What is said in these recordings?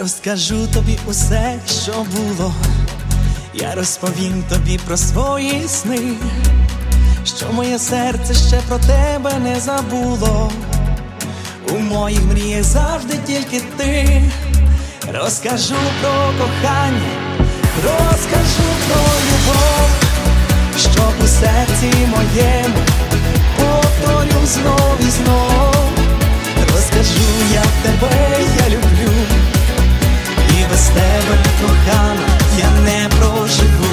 розкажу тобі усе, що було. Я розповім тобі про свої сни, що моє серце ще про тебе не забуло. У моїх мріях завжди тільки ти. Розкажу про кохання, розкажу про любов, щоб у серці моєму повторю знов і знов. Розкажу, як тебе я люблю, і без тебе, кохана, я не проживу.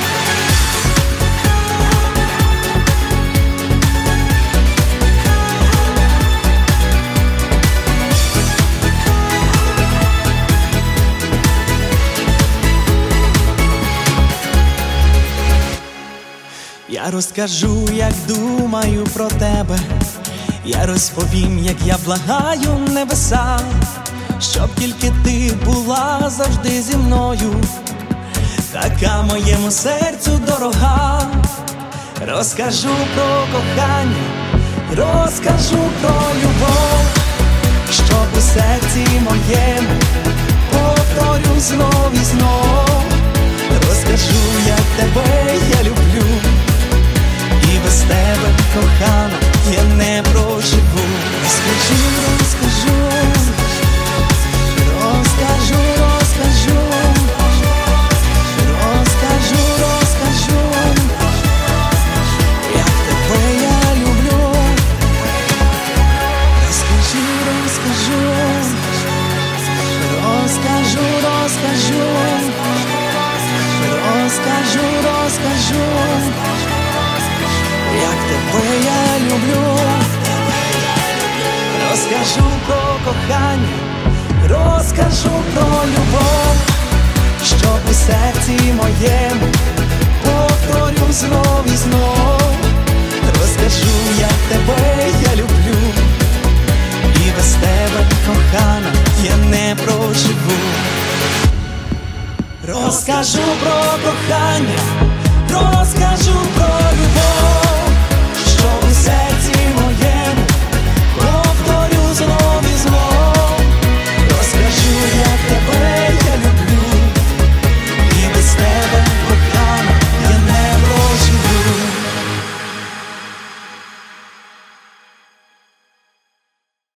Я розкажу, як думаю про тебе. Я розповім, як я благаю небеса, щоб тільки ти була завжди зі мною, така моєму серцю дорога. Розкажу про кохання, розкажу про любов, щоб у серці моєму повторю знов і знов. Розкажу, як тебе я люблю, і без тебе, кохана, я не проживу. Розкажу, розкажу, розкажу, розкажу, розкажу, розкажу, як тебе я люблю. Розкажу, розкажу, розкажу, розкажу, розкажу, розкажу, як тебе я люблю. Розкажу про кохання, розкажу про любов, щоб у серці моєму повторю знов і знов. Розкажу, як тебе я люблю, і без тебе, кохана, я не проживу. Розкажу про кохання, розкажу про